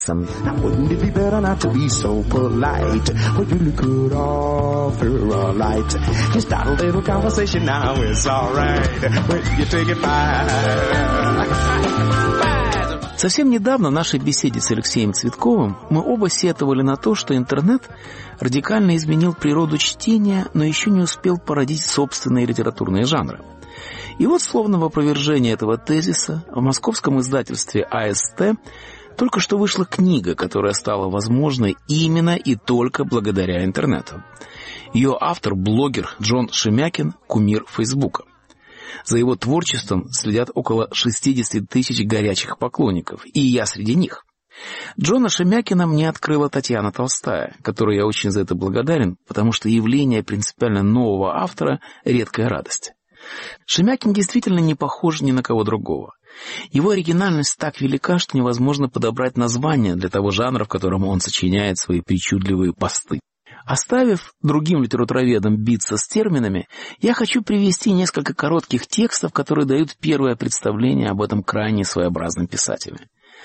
Now wouldn't it be better not to be so polite? Well, you really could offer a light. Just start a little conversation now, it's alright. When you take it fine. Совсем недавно в нашей беседе с Алексеем Цветковым мы оба сетовали на то, что интернет радикально изменил природу чтения, но еще не успел породить собственные литературные жанры. И вот, словно в опровержение этого тезиса, в московском издательстве АСТ только что вышла книга, которая стала возможной именно и только благодаря интернету. Ее автор – блогер Джон Шемякин, кумир Фейсбука. За его творчеством следят около 60 тысяч горячих поклонников, и я среди них. Джона Шемякина мне открыла Татьяна Толстая, которой я очень за это благодарен, потому что явление принципиально нового автора – редкая радость. Шемякин действительно не похож ни на кого другого. Его оригинальность так велика, что невозможно подобрать название для того жанра, в котором он сочиняет свои причудливые посты. Оставив другим литературоведам биться с терминами, я хочу привести несколько коротких текстов, которые дают первое представление об этом крайне своеобразном писателе.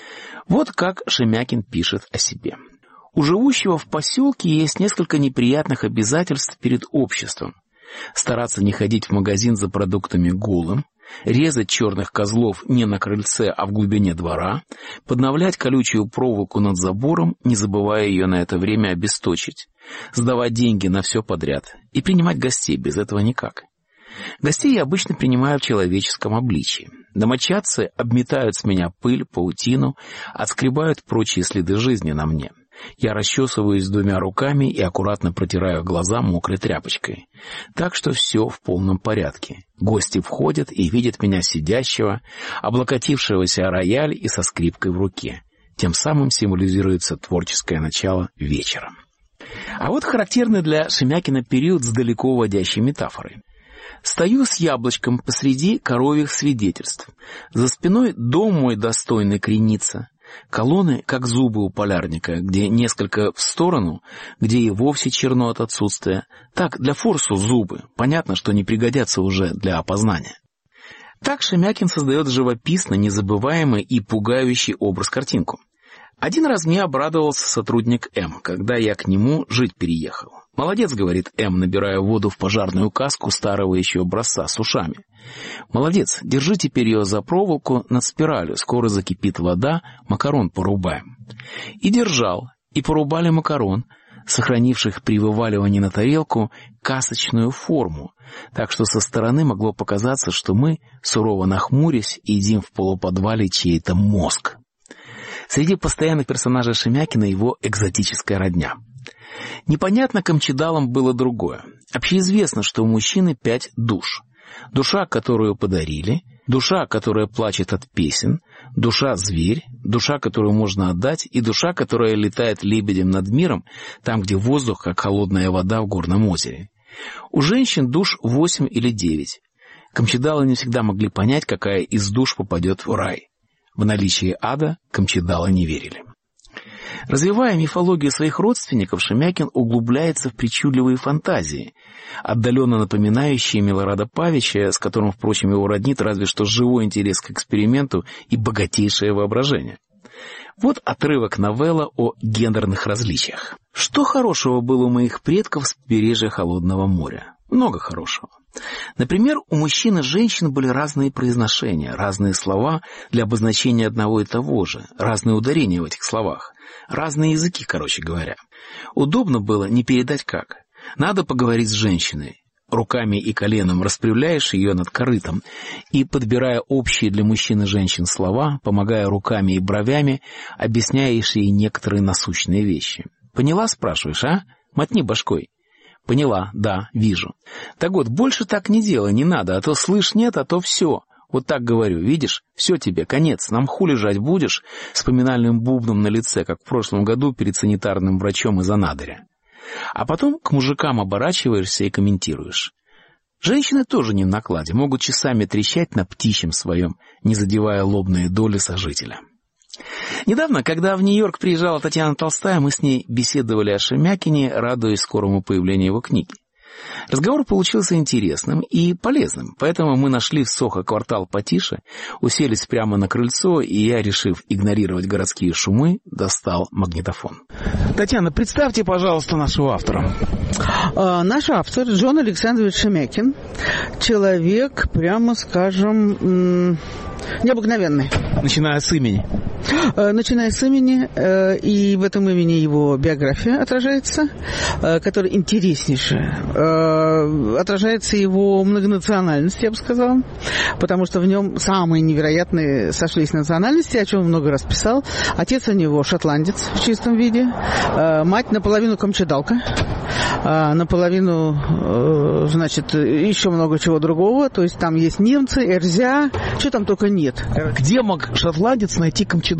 Вот как Шемякин пишет о себе. У живущего в поселке есть несколько неприятных обязательств перед обществом. Стараться не ходить в магазин за продуктами голым, резать черных козлов не на крыльце, а в глубине двора, подновлять колючую проволоку над забором, не забывая ее на это время обесточить, сдавать деньги на все подряд и принимать гостей без этого никак. Гостей я обычно принимаю в человеческом обличии. Домочадцы обметают с меня пыль, паутину, отскребают прочие следы жизни на мне. Я расчесываюсь двумя руками и аккуратно протираю глаза мокрой тряпочкой. Так что все в полном порядке. Гости входят и видят меня сидящего, облокотившегося о рояль и со скрипкой в руке. Тем самым символизируется творческое начало вечера. А вот характерный для Шемякина период с далеко уводящей метафорой. Стою с яблочком посреди коровьих свидетельств. За спиной дом мой достойный кренится. Колонны, как зубы у полярника, где несколько в сторону, где и вовсе черно от отсутствия. Так, для форсу зубы. Понятно, что не пригодятся уже для опознания. Так Шемякин создает живописно, незабываемый и пугающий образ-картинку. Один раз мне обрадовался сотрудник М, когда я к нему жить переехал. «Молодец», — говорит М, набирая воду в пожарную каску старого еще образца с ушами. «Молодец, держи теперь ее за проволоку над спиралью, скоро закипит вода, макарон порубаем». И держал, и порубали макарон, сохранивших при вываливании на тарелку касочную форму, так что со стороны могло показаться, что мы, сурово нахмурясь, едим в полуподвале чей-то мозг. Среди постоянных персонажей Шемякина его экзотическая родня. Непонятно камчедалам было другое. Общеизвестно, что у мужчины 5 душ. Душа, которую подарили, душа, которая плачет от песен, душа-зверь, душа, которую можно отдать, и душа, которая летает лебедем над миром, там, где воздух, как холодная вода в горном озере. У женщин душ 8 или 9. Камчедалы не всегда могли понять, какая из душ попадет в рай. В наличие ада камчедалы не верили. Развивая мифологию своих родственников, Шемякин углубляется в причудливые фантазии, отдаленно напоминающие Милорада Павича, с которым, впрочем, его роднит разве что живой интерес к эксперименту и богатейшее воображение. Вот отрывок новеллы о гендерных различиях. Что хорошего было у моих предков с побережья Холодного моря? Много хорошего. Например, у мужчин и женщин были разные произношения, разные слова для обозначения одного и того же, разные ударения в этих словах, разные языки, короче говоря. Удобно было не передать как. Надо поговорить с женщиной. Руками и коленом распрямляешь ее над корытом и, подбирая общие для мужчин и женщин слова, помогая руками и бровями, объясняешь ей некоторые насущные вещи. «Поняла?» — спрашиваешь, а? Мотни башкой. «Поняла, да, вижу». Так вот, больше так не делай, не надо, а то слышь нет, а то все. Вот так говорю, видишь, все тебе, конец, на мху лежать будешь с поминальным бубном на лице, как в прошлом году перед санитарным врачом из Анадыря. А потом к мужикам оборачиваешься и комментируешь. Женщины тоже не в накладе, могут часами трещать на птичьем своем, не задевая лобные доли сожителя. Недавно, когда в Нью-Йорк приезжала Татьяна Толстая, мы с ней беседовали о Шемякине, радуясь скорому появлению его книги. Разговор получился интересным и полезным, поэтому мы нашли в Сохо квартал потише, уселись прямо на крыльцо, и я, решив игнорировать городские шумы, достал магнитофон. Татьяна, представьте, пожалуйста, нашего автора. Наш автор Джон Александрович Шемякин. Человек, прямо скажем, необыкновенный. Начиная с имени. Начиная с имени, и в этом имени его биография отражается, которая интереснейшая. Отражается его многонациональность, я бы сказала, потому что в нем самые невероятные сошлись национальности, о чем он много раз писал. Отец у него шотландец в чистом виде, мать наполовину камчадалка, наполовину, значит, еще много чего другого. То есть там есть немцы, эрзя, что там только нет. Где мог шотландец найти камчадалку?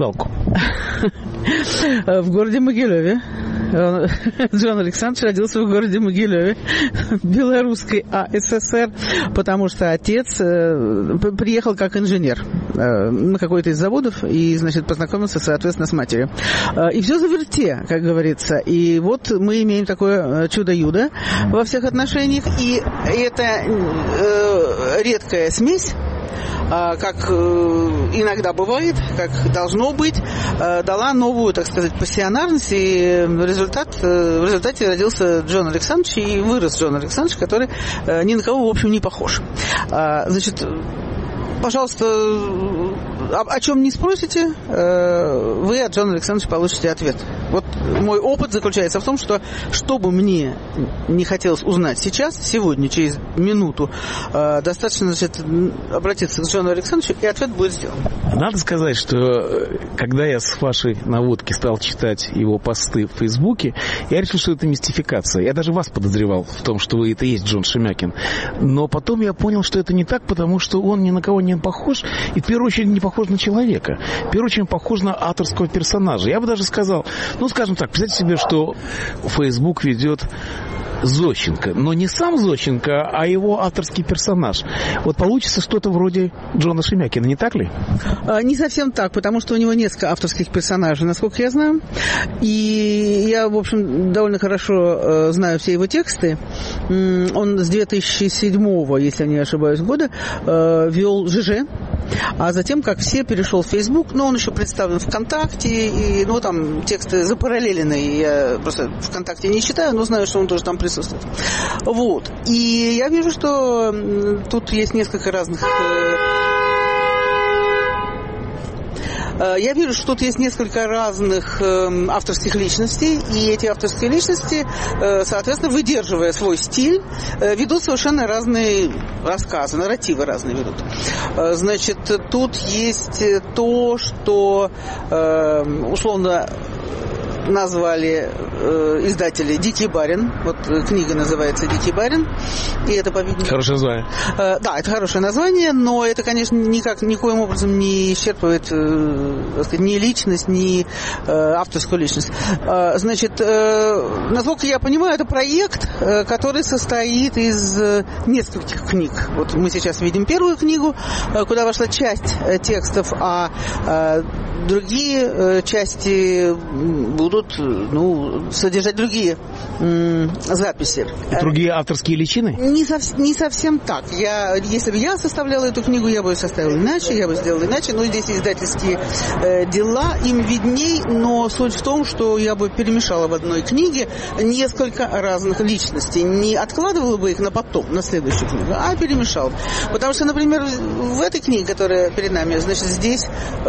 В городе Могилеве. Джон Александрович родился в городе Могилеве, Белорусской АССР, потому что отец приехал как инженер на какой-то из заводов и, значит, познакомился, соответственно, с матерью. И все заверте, как говорится. И вот мы имеем такое чудо-юдо во всех отношениях. И это редкая смесь, как иногда бывает, как должно быть, дала новую, так сказать, пассионарность, и в результате родился Джон Александрович, и вырос Джон Александрович, который ни на кого, в общем, не похож. Значит, пожалуйста, о чем не спросите, вы от Джона Александровича получите ответ. Вот мой опыт заключается в том, что бы мне не хотелось узнать сейчас, сегодня, через минуту, достаточно, значит, обратиться к Джону Александровичу, и ответ будет сделан. Надо сказать, что когда я с вашей наводки стал читать его посты в Фейсбуке, я решил, что это мистификация. Я даже вас подозревал в том, что вы это и есть Джон Шемякин. Но потом я понял, что это не так, потому что он ни на кого не похож, и в первую очередь не похож на человека. В первую очередь похож на авторского персонажа. Я бы даже сказал, ну, скажем так, представьте себе, что Facebook ведет Зощенко, но не сам Зощенко, а его авторский персонаж. Вот получится что-то вроде Джона Шемякина, не так ли? Не совсем так, потому что у него несколько авторских персонажей, насколько я знаю. И я, в общем, довольно хорошо знаю все его тексты. Он с 2007, если я не ошибаюсь, года вел ЖЖ. А затем, как все, перешел в Facebook, но он еще представлен в ВКонтакте, и, ну, там тексты запараллелены, я просто ВКонтакте не читаю, но знаю, что он тоже там присутствует. Вот. И я вижу, что тут есть несколько разных... Я вижу, что тут есть несколько разных авторских личностей, и эти авторские личности, соответственно, выдерживая свой стиль, ведут совершенно разные рассказы, нарративы разные ведут. Значит, тут есть то, что условно назвали издатели «Дикий барин». Вот книга называется «Дикий барин». И это, по-видимому... Хорошее название. Да, это хорошее название, но это, конечно, никоим образом не исчерпывает, так сказать, ни личность, ни авторскую личность. Значит, насколько я понимаю, это проект, который состоит из нескольких книг. Вот мы сейчас видим первую книгу, куда вошла часть текстов, а другие части будут, ну, содержать другие записи. Другие авторские личины? Не совсем так. Если бы я составляла эту книгу, я бы ее составила иначе, я бы сделала иначе. Но здесь издательские дела, им видней, но суть в том, что я бы перемешала в одной книге несколько разных личностей. Не откладывала бы их на потом, на следующую книгу, а перемешала. Потому что, например, в этой книге, которая перед нами, значит, здесь...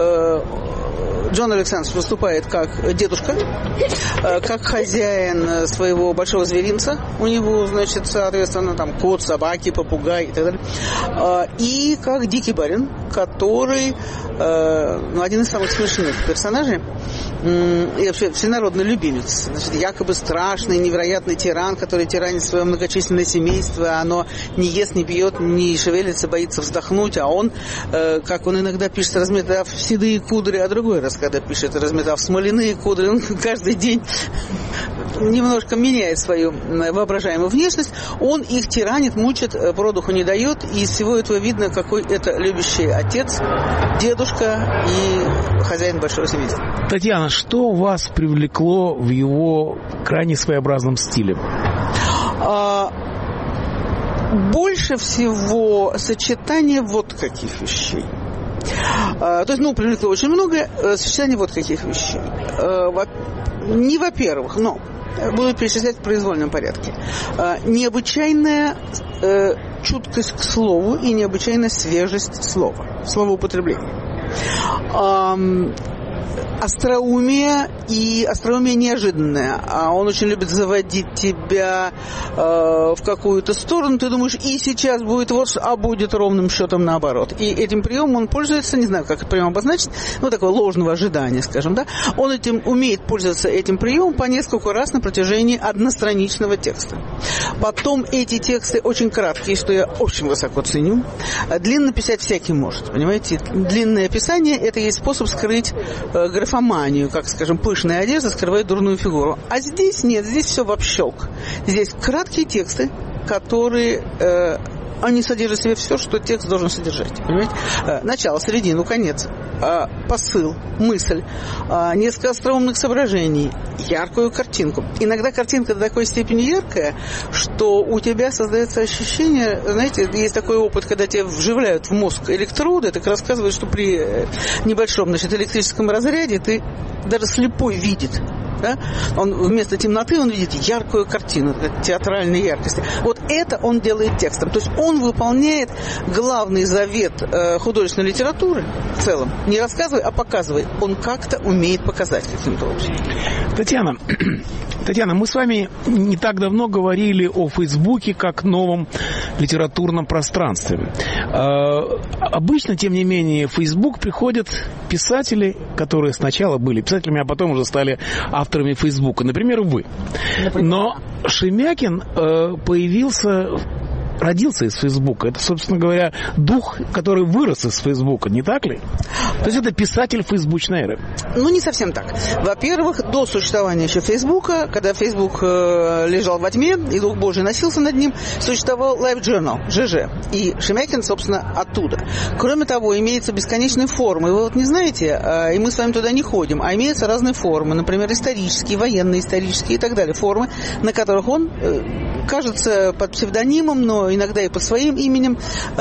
Джон Александрович выступает как дедушка, как хозяин своего большого зверинца. У него, значит, соответственно, там кот, собаки, попугай и так далее. И как дикий барин, который один из самых смешных персонажей и вообще всенародный любимец. Значит, якобы страшный, невероятный тиран, который тиранит свое многочисленное семейство. Оно не ест, не пьет, не шевелится, боится вздохнуть. А он, как он иногда пишет, разметав седые кудри, а другой раз, когда пишет, разметав смоляные кудри, он каждый день немножко меняет свою воображаемую внешность. Он их тиранит, мучит, продуху не дает. И из всего этого видно, какой это любящий отец, дедушка и хозяин большого семейства. Татьяна, что вас привлекло в его крайне своеобразном стиле? больше всего сочетание вот каких вещей. То есть, привлекло очень много сочетаний вот каких вещей. Не во-первых, но буду перечислять в произвольном порядке. Необычайная чуткость к слову и необычайная свежесть слова, словоупотребления. Остроумие и остроумие неожиданное. Он очень любит заводить тебя в какую-то сторону. Ты думаешь, и сейчас будет вот, а будет ровным счетом наоборот. И этим приемом он пользуется, не знаю, как это прием обозначить, такое ложного ожидания, скажем, да. Он умеет пользоваться этим приемом по несколько раз на протяжении одностраничного текста. Потом эти тексты очень краткие, что я очень высоко ценю. Длинно писать всякий может, понимаете. Длинное описание – это есть способ скрыть графоманию, как, скажем, пышная одежда скрывает дурную фигуру. А здесь нет, здесь все вобщелк. Здесь краткие тексты, которые они содержат в себе все, что текст должен содержать. Понимаете? Начало, середину, конец, посыл, мысль, несколько остроумных соображений, яркую картинку. Иногда картинка до такой степени яркая, что у тебя создается ощущение, знаете, есть такой опыт, когда тебе вживляют в мозг электроды, так рассказывают, что при небольшом, электрическом разряде ты даже слепой видит. Да? Он вместо темноты он видит яркую картину, театральной яркости. Вот это он делает текстом. То есть он выполняет главный завет художественной литературы в целом. Не рассказывай, а показывай. Он как-то умеет показать каким-то образом. Татьяна, мы с вами не так давно говорили о Фейсбуке как новом литературном пространстве. Обычно, тем не менее, в Фейсбук приходят писатели, которые сначала были писателями, а потом уже стали авторами Фейсбука. Например, вы. Но Шемякин родился из Фейсбука. Это, собственно говоря, дух, который вырос из Фейсбука, не так ли? То есть это писатель фейсбучной эры. Не совсем так. Во-первых, до существования еще Фейсбука, когда Фейсбук лежал во тьме, и Дух Божий носился над ним, существовал Life Journal, ЖЖ. И Шемякин, собственно, оттуда. Кроме того, имеются бесконечные формы. Вы не знаете, и мы с вами туда не ходим, а имеются разные формы, например, исторические, военно-исторические и так далее. Формы, на которых он, кажется, под псевдонимом, но иногда и под своим именем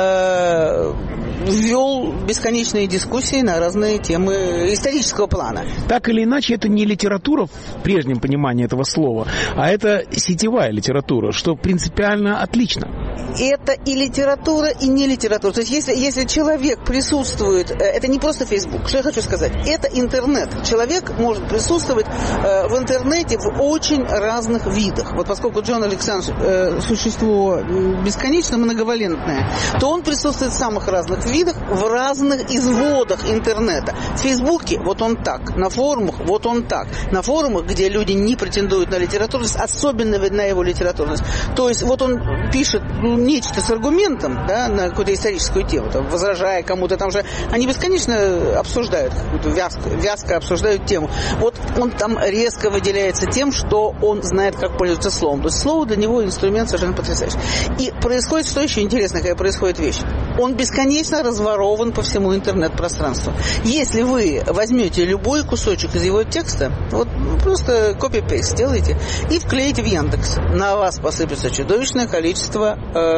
ввел бесконечные дискуссии на разные темы исторического плана. Так или иначе, это не литература в прежнем понимании этого слова, а это сетевая литература, что принципиально отлично. Это и литература, и не литература. То есть если человек присутствует, это не просто Facebook, что я хочу сказать, это интернет. Человек может присутствовать в интернете в очень разных видах. Вот поскольку Джон Александр существо бесконечно многовалентное, то он присутствует в самых разных видах, в разных изводах интернета. В Фейсбуке вот он так, на форумах вот он так. На форумах, где люди не претендуют на литературность, особенно видна его литературность. То есть вот он пишет нечто с аргументом, да, на какую-то историческую тему, там, возражая кому-то, там же они бесконечно обсуждают какую-то вязко обсуждают тему. Вот он там резко выделяется тем, что он знает, как пользоваться словом. То есть слово для него инструмент совершенно потрясающий. И происходит, что еще интересно, какая происходит вещь. Он бесконечно разворован по всему интернет-пространству. Если вы возьмете любой кусочек из его текста, вот просто копи-пейст сделаете и вклеите в Яндекс, на вас посыпется чудовищное количество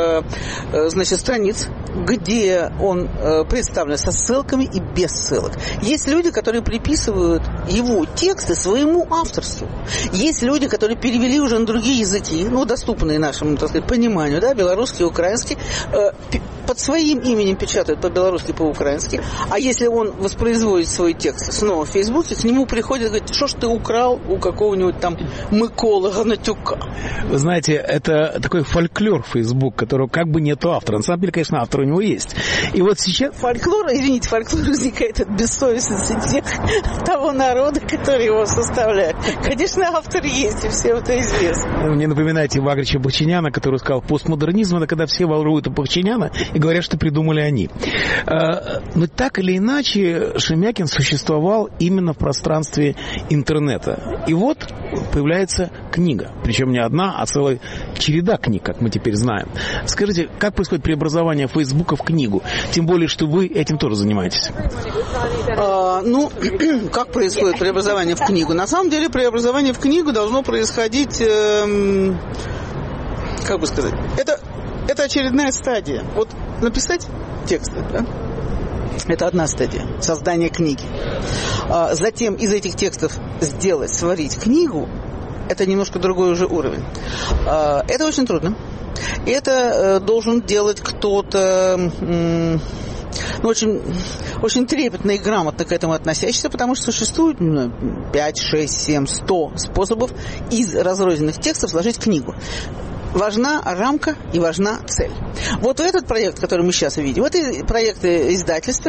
страниц, где он представлен со ссылками и без ссылок. Есть люди, которые приписывают его тексты своему авторству. Есть люди, которые перевели уже на другие языки, доступные нашему, так сказать, пониманию, да, белорусский, украинский, под своим именем печатают по-белорусски, по-украински. А если он воспроизводит свой текст снова в Фейсбуке, к нему приходят и говорят, что ж ты украл у какого-нибудь там Миколы Гнатюка. Вы знаете, это такой фольклор Фейсбук, которого как бы нету автора. На самом деле, конечно, автор у него есть. И вот сейчас... Фольклор возникает от бессовестности того народа, который его составляет. Конечно, автор есть, и всем это известно. Мне напоминаете Вагрича Бахчиняна, который сказал, постмодернизм — это когда все воруют у Бахчиняна и говорят, что придумали они. Но так или иначе, Шемякин существовал именно в пространстве интернета. И вот появляется книга. Причем не одна, а целая череда книг, как мы теперь знаем. Скажите, как происходит преобразование Фейсбука в книгу? Тем более, что вы этим тоже занимаетесь. Как происходит преобразование в книгу? На самом деле, преобразование в книгу должно происходить, как бы сказать, это это очередная стадия. Вот написать тексты, да? Это одна стадия создания книги. Затем из этих текстов сварить книгу, это немножко другой уже уровень. Это очень трудно. Это должен делать кто-то очень, очень трепетно и грамотно к этому относящийся, потому что существует 5, 6, 7, 100 способов из разрозненных текстов сложить книгу. Важна рамка и важна цель. Вот этот проект, который мы сейчас видим, это проект издательства.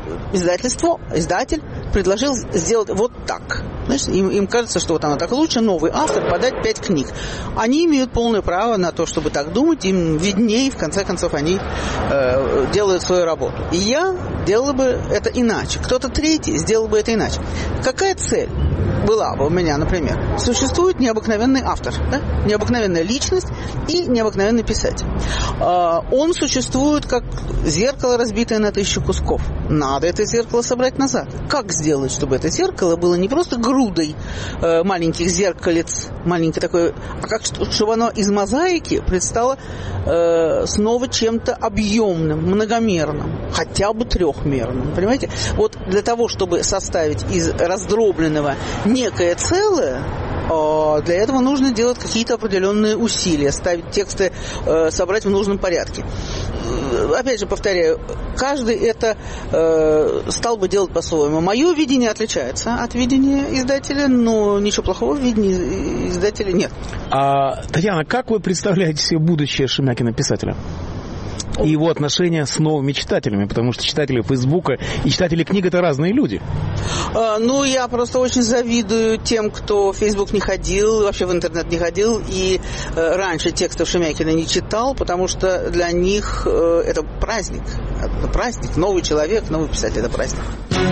Издатель предложил сделать вот так. Знаешь, им кажется, что вот оно так лучше, новый автор подать 5 книг. Они имеют полное право на то, чтобы так думать, им виднее, в конце концов, они делают свою работу. И я делала бы это иначе. Кто-то третий сделал бы это иначе. Какая цель была бы у меня, например? Существует необыкновенный автор, да? Необыкновенная личность и необыкновенный писатель. Он существует как зеркало, разбитое на 1000 кусков. Надо это зеркало собрать назад. Как сделать, чтобы это зеркало было не просто грудой маленьких зеркалец, маленькое такое, а как чтобы оно из мозаики предстало снова чем-то объемным, многомерным, хотя бы трехмерным. Понимаете? Вот для того, чтобы составить из раздробленного некое целое, для этого нужно делать какие-то определенные усилия, ставить тексты, собрать в нужном порядке. Опять же, повторяю, каждый это стал бы делать по-своему. Мое видение отличается от видения издателя, но ничего плохого в видении издателя нет. Татьяна, как вы представляете себе будущее Шемякина-писателя? И его отношения с новыми читателями, потому что читатели Фейсбука и читатели книг — это разные люди. Я просто очень завидую тем, кто в Фейсбук не ходил, вообще в интернет не ходил, и раньше текстов Шемякина не читал, потому что для них это праздник. Это праздник. Новый человек, новый писатель — это праздник.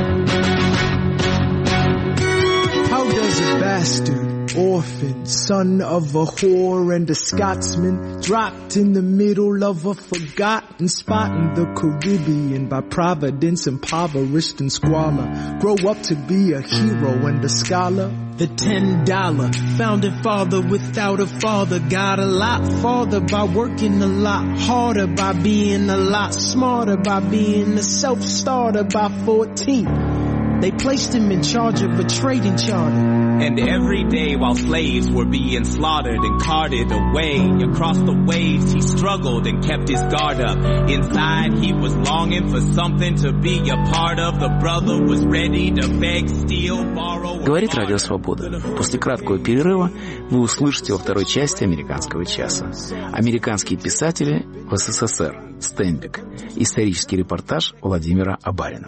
Orphan, son of a whore and a Scotsman, dropped in the middle of a forgotten spot in the Caribbean, by providence impoverished and squalor, grow up to be a hero and a scholar. The $10 founding father without a father got a lot farther by working a lot harder, by being a lot smarter, by being a self-starter. By 14, they placed him in charge of a trading charter. And every day while slaves were being slaughtered and carted away across the waves, he struggled and kept his guard up. Inside he was longing for something to be a part of. The brother was ready to beg, steal, borrow. Говорит Радио Свобода. После краткого перерыва вы услышите во второй части «Американского часа». Американские писатели в СССР. Стенбек. Исторический репортаж Владимира Абарина.